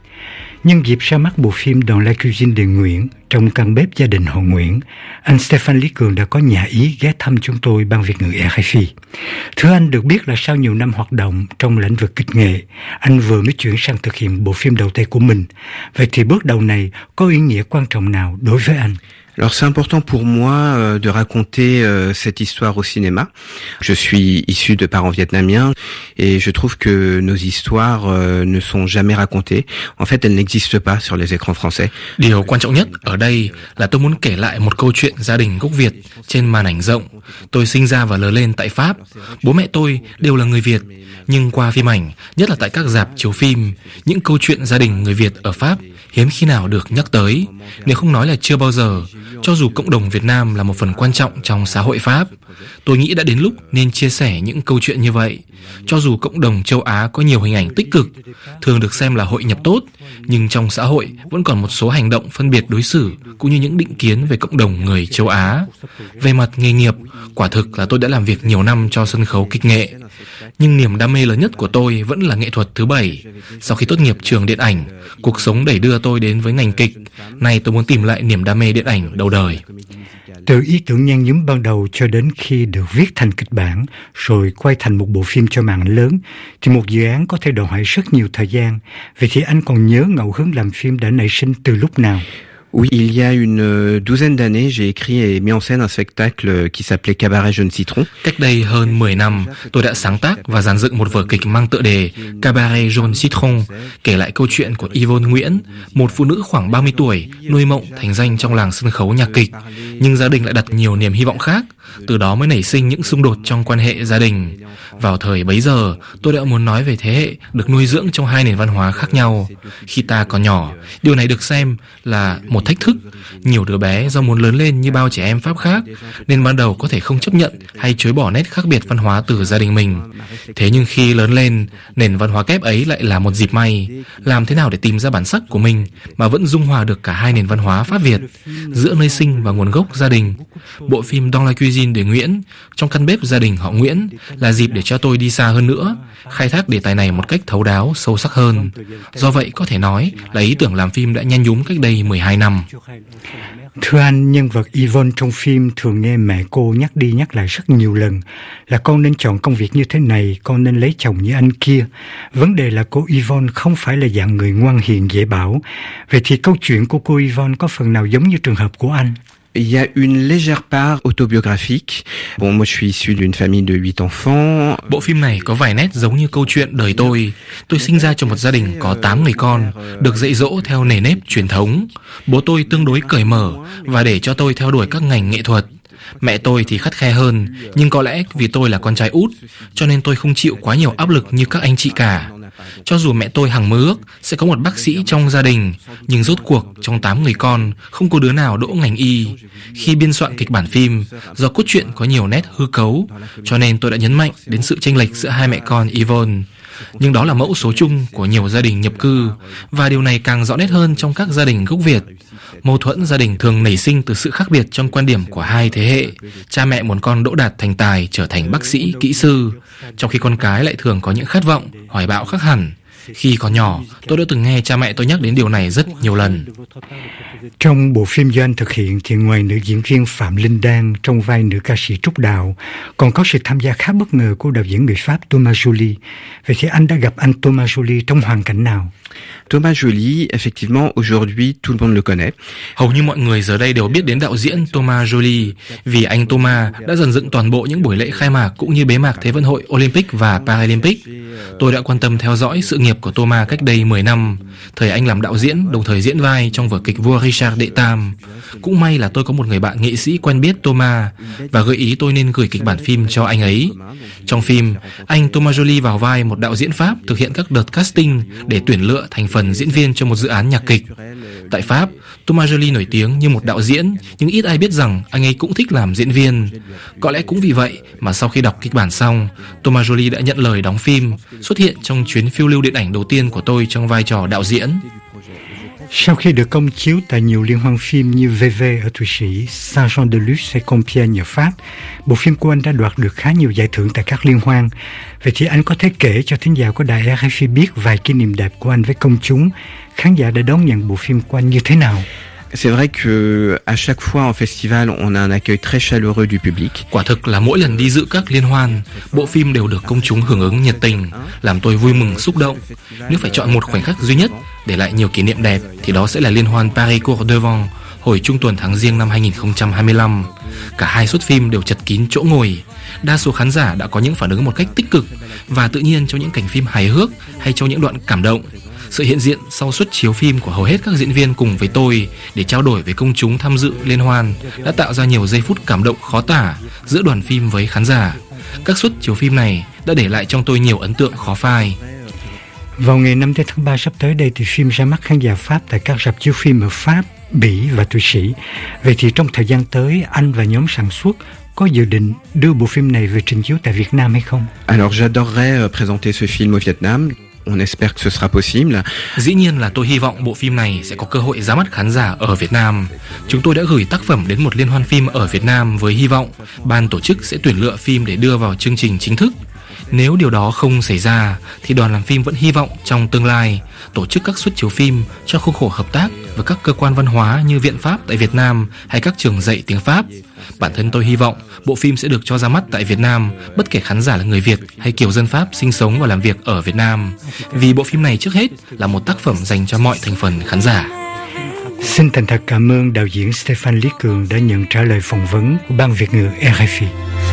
Nhân dịp ra mắt bộ phim Dans la cuisine des Nguyễn, trong căn bếp gia đình họ Nguyễn, anh Stéphane Lý Cường đã có nhà ý ghé thăm chúng tôi ban Việt ngữ RFI. Thưa anh, được biết là sau nhiều năm hoạt động trong lĩnh vực kịch nghệ, anh vừa mới chuyển sang thực hiện bộ phim đầu tay của mình. Vậy thì bước đầu này có ý nghĩa quan trọng nào đối với anh?
Alors c'est important pour moi de raconter cette histoire au cinéma. Je suis issu de parents vietnamiens et je trouve que nos histoires ne sont jamais racontées. En fait, elles n'existent pas sur les écrans français.
Điều quan trọng nhất ở đây là tôi muốn kể lại một câu chuyện gia đình gốc Việt trên màn ảnh rộng. Tôi sinh ra và lớn lên tại Pháp. Bố mẹ tôi đều là người Việt, nhưng qua phim ảnh, nhất là tại các rạp chiếu phim, những câu chuyện gia đình người Việt ở Pháp hiếm khi nào được nhắc tới, nếu không nói là chưa bao giờ, cho dù cộng đồng Việt Nam là một phần quan trọng trong xã hội Pháp. Tôi nghĩ đã đến lúc nên chia sẻ những câu chuyện như vậy. Cho dù cộng đồng châu Á có nhiều hình ảnh tích cực, thường được xem là hội nhập tốt, nhưng trong xã hội vẫn còn một số hành động phân biệt đối xử cũng như những định kiến về cộng đồng người châu Á. Về mặt nghề nghiệp, quả thực là tôi đã làm việc nhiều năm cho sân khấu kịch nghệ. Nhưng niềm đam mê lớn nhất của tôi vẫn là nghệ thuật thứ bảy. Sau khi tốt nghiệp trường điện ảnh, cuộc sống đẩy đưa tôi đến với ngành kịch. Nay tôi muốn tìm lại niềm đam mê điện ảnh đầu đời.
Từ ý tưởng nhen nhóm ban đầu cho đến khi được viết thành kịch bản, rồi quay thành một bộ phim cho màn lớn, thì một dự án có thể đòi hỏi rất nhiều thời gian. Vậy thì anh còn nhớ ngẫu hứng làm phim đã nảy sinh từ lúc nào?
Oui, il y a une douzaine d'années, j'ai écrit et mis en scène un spectacle qui s'appelait Cabaret Jaune Citron.
Cách đây hơn 10 năm, tôi đã sáng tác và dàn dựng một vở kịch mang tựa đề Cabaret Jaune Citron, kể lại câu chuyện của Yvonne Nguyễn, một phụ nữ khoảng 30 tuổi, nuôi mộng thành danh trong làng sân khấu nhạc kịch, nhưng gia đình lại đặt nhiều niềm hy vọng khác. Từ đó mới nảy sinh những xung đột trong quan hệ gia đình. Vào thời bấy giờ, tôi đã muốn nói về thế hệ được nuôi dưỡng trong hai nền văn hóa khác nhau. Khi ta còn nhỏ, điều này được xem là một thách thức. Nhiều đứa bé do muốn lớn lên như bao trẻ em Pháp khác, nên ban đầu có thể không chấp nhận hay chối bỏ nét khác biệt văn hóa từ gia đình mình. Thế nhưng khi lớn lên, nền văn hóa kép ấy lại là một dịp may. Làm thế nào để tìm ra bản sắc của mình mà vẫn dung hòa được cả hai nền văn hóa Pháp Việt, giữa nơi sinh và nguồn gốc gia đình. Bộ phim Dans la cuisine de Nguyễn, trong căn bếp gia đình họ Nguyễn, là dịp để cho tôi đi xa hơn nữa, khai thác đề tài này một cách thấu đáo, sâu sắc hơn. Do vậy có thể nói là ý tưởng làm phim đã nhen nhúm cách đây 12 năm.
Thưa anh, nhân vật Yvonne trong phim thường nghe mẹ cô nhắc đi nhắc lại rất nhiều lần là con nên chọn công việc như thế này, con nên lấy chồng như anh kia. Vấn đề là cô Yvonne không phải là dạng người ngoan hiền dễ bảo. Vậy thì câu chuyện của cô Yvonne có phần nào giống như trường hợp của anh?
Il y a une légère part autobiographique. Bon, moi je suis issu d'une famille de 8 enfants.
Bộ phim này có vài nét giống như câu chuyện đời tôi. Tôi sinh ra trong một gia đình có 8 người con, được dạy dỗ theo nề nếp truyền thống. Bố tôi tương đối cởi mở và để cho tôi theo đuổi các ngành nghệ thuật. Mẹ tôi thì khắt khe hơn, nhưng có lẽ vì tôi là con trai út, cho nên tôi không chịu quá nhiều áp lực như các anh chị cả. Cho dù mẹ tôi hằng mơ ước sẽ có một bác sĩ trong gia đình, nhưng rốt cuộc trong 8 người con không có đứa nào đỗ ngành y. Khi biên soạn kịch bản phim, do cốt truyện có nhiều nét hư cấu, cho nên tôi đã nhấn mạnh đến sự chênh lệch giữa hai mẹ con Yvonne. Nhưng đó là mẫu số chung của nhiều gia đình nhập cư, và điều này càng rõ nét hơn trong các gia đình gốc Việt. Mâu thuẫn gia đình thường nảy sinh từ sự khác biệt trong quan điểm của hai thế hệ. Cha mẹ muốn con đỗ đạt thành tài, trở thành bác sĩ, kỹ sư, trong khi con cái lại thường có những khát vọng, hoài bão khác hẳn. Khi còn nhỏ, tôi đã từng nghe cha mẹ tôi nhắc đến điều này rất nhiều lần.
Trong bộ phim do anh thực hiện thì ngoài nữ diễn viên Phạm Linh Đan trong vai nữ ca sĩ Trúc Đạo, còn có sự tham gia khá bất ngờ của đạo diễn người Pháp Thomas Joly. Vậy thì anh đã gặp anh Thomas Joly trong hoàn cảnh nào?
Thomas Joly, effectivement, aujourd'hui, tout le monde le connaît.
Hầu như mọi người giờ đây đều biết đến đạo diễn Thomas Joly, vì anh Thomas đã dàn dựng toàn bộ những buổi lễ khai mạc cũng như bế mạc Thế vận hội Olympic và Paralympic. Tôi đã quan tâm theo dõi sự nghiệp của Thomas cách đây 10 năm. Thời anh làm đạo diễn, đồng thời diễn vai trong vở kịch Vua Richard đệ Tam. Cũng may là tôi có một người bạn nghệ sĩ quen biết Thomas và gợi ý tôi nên gửi kịch bản phim cho anh ấy. Trong phim, anh Thomas Joly vào vai một đạo diễn Pháp thực hiện các đợt casting để tuyển lựa thành phần diễn viên cho một dự án nhạc kịch. Tại Pháp, Thomas Joly nổi tiếng như một đạo diễn, nhưng ít ai biết rằng anh ấy cũng thích làm diễn viên. Có lẽ cũng vì vậy mà sau khi đọc kịch bản xong, Thomas Joly đã nhận lời đóng phim, xuất hiện trong chuyến phiêu lưu điện ảnh đầu tiên của tôi trong vai trò đạo diễn.
Sau khi được công chiếu tại nhiều liên hoan phim như VV ở Thụy Sĩ, Saint-Jean-de-Luz hay Compiègne ở Pháp, bộ phim của anh đã đoạt được khá nhiều giải thưởng tại các liên hoan. Vậy thì anh có thể kể cho thính giả của đài RFI biết vài kỷ niệm đẹp của anh với công chúng, khán giả đã đón nhận bộ phim của anh như thế nào?
C'est vrai que à chaque fois en festival, on a un accueil très chaleureux du public.
Quả thực là mỗi lần đi dự các liên hoan, bộ phim đều được công chúng hưởng ứng nhiệt tình, làm tôi vui mừng xúc động. Nếu phải chọn một khoảnh khắc duy nhất để lại nhiều kỷ niệm đẹp thì đó sẽ là liên hoan Paris Cours Devant hồi trung tuần tháng Giêng năm 2025. Cả hai suất phim đều chật kín chỗ ngồi. Đa số khán giả đã có những phản ứng một cách tích cực và tự nhiên trong những cảnh phim hài hước hay trong những đoạn cảm động. Sự hiện diện sau suất chiếu phim của hầu hết các diễn viên cùng với tôi để trao đổi với công chúng tham dự liên hoan đã tạo ra nhiều giây phút cảm động khó tả giữa đoàn phim với khán giả. Các suất chiếu phim này đã để lại trong tôi nhiều ấn tượng khó phai.
Vào ngày 5 tháng 3 sắp tới đây thì phim ra mắt khán giả Pháp tại các rạp chiếu phim ở Pháp, Bỉ và Thụy Sĩ. Vậy thì trong thời gian tới, anh và nhóm sản xuất có dự định đưa bộ phim này về trình chiếu tại Việt Nam hay không?
Alors j'adorerais présenter ce film au Vietnam. On espère que ce sera possible.
Dĩ nhiên là tôi hy vọng bộ phim này sẽ có cơ hội ra mắt khán giả ở Việt Nam. Chúng tôi đã gửi tác phẩm đến một liên hoan phim ở Việt Nam với hy vọng ban tổ chức sẽ tuyển lựa phim để đưa vào chương trình chính thức. Nếu điều đó không xảy ra thì đoàn làm phim vẫn hy vọng trong tương lai tổ chức các suất chiếu phim cho khuôn khổ hợp tác với các cơ quan văn hóa như Viện Pháp tại Việt Nam hay các trường dạy tiếng Pháp. Bản thân tôi hy vọng bộ phim sẽ được cho ra mắt tại Việt Nam bất kể khán giả là người Việt hay kiều dân Pháp sinh sống và làm việc ở Việt Nam. Vì bộ phim này trước hết là một tác phẩm dành cho mọi thành phần khán giả.
Xin thành thật cảm ơn đạo diễn Stefan Lý Cường đã nhận trả lời phỏng vấn của Ban Việt ngữ RFI.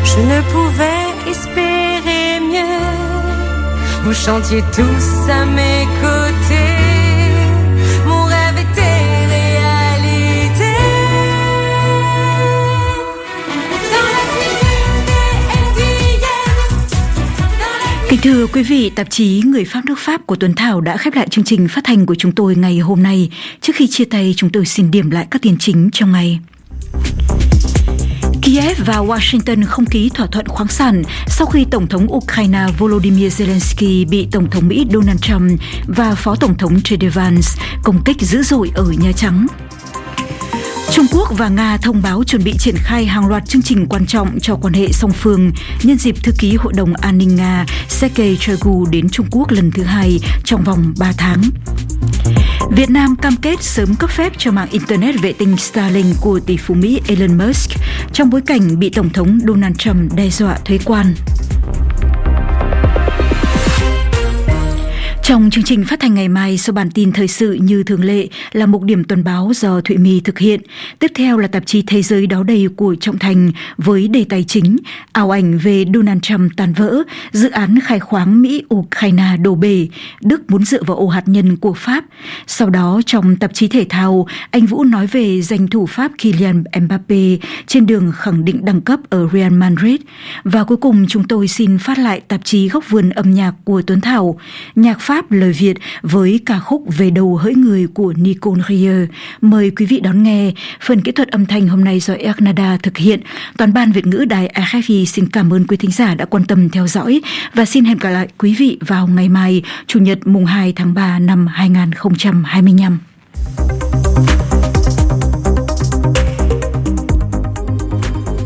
Vous chantiez tous à mes côtés, mon rêve était réalité.
Kính thưa quý vị, tạp chí Người Pháp nước Pháp của Tuấn Thảo đã khép lại chương trình phát thanh của chúng tôi ngày hôm nay. Trước khi chia tay, chúng tôi xin điểm lại các tin chính trong ngày. Kiev và Washington không ký thỏa thuận khoáng sản sau khi Tổng thống Ukraine Volodymyr Zelensky bị Tổng thống Mỹ Donald Trump và Phó Tổng thống JD Vance công kích dữ dội ở Nhà Trắng. Trung Quốc và Nga thông báo chuẩn bị triển khai hàng loạt chương trình quan trọng cho quan hệ song phương nhân dịp Thư ký Hội đồng An ninh Nga Sergei Shoigu đến Trung Quốc lần thứ 2 trong vòng 3 tháng. Việt Nam cam kết sớm cấp phép cho mạng Internet vệ tinh Starlink của tỷ phú Mỹ Elon Musk trong bối cảnh bị Tổng thống Donald Trump đe dọa thuế quan. Trong chương trình phát thanh ngày mai, sau bản tin thời sự như thường lệ là mục điểm tuần báo do Thụy My thực hiện. Tiếp theo là tạp chí Thế giới đáo đầy của Trọng Thành với đề tài chính ảo ảnh về Donald Trump tan vỡ, dự án khai khoáng Mỹ-Ukraine đổ bể, Đức muốn dựa vào ổ hạt nhân của Pháp. Sau đó trong tạp chí thể thao, anh Vũ nói về danh thủ Pháp Kylian Mbappé trên đường khẳng định đẳng cấp ở Real Madrid. Và cuối cùng chúng tôi xin phát lại tạp chí Góc vườn âm nhạc của Tuấn Thảo, nhạc Pháp lời Việt với ca khúc Về đầu hỡi người của Nicole Rieu. Mời quý vị đón nghe. Phần kỹ thuật âm thanh hôm nay do Ernada thực hiện. Toàn ban Việt ngữ đài RFI xin cảm ơn quý thính giả đã quan tâm theo dõi và xin hẹn gặp lại quý vị vào ngày mai, Chủ nhật mùng 2 tháng 3 năm 2025.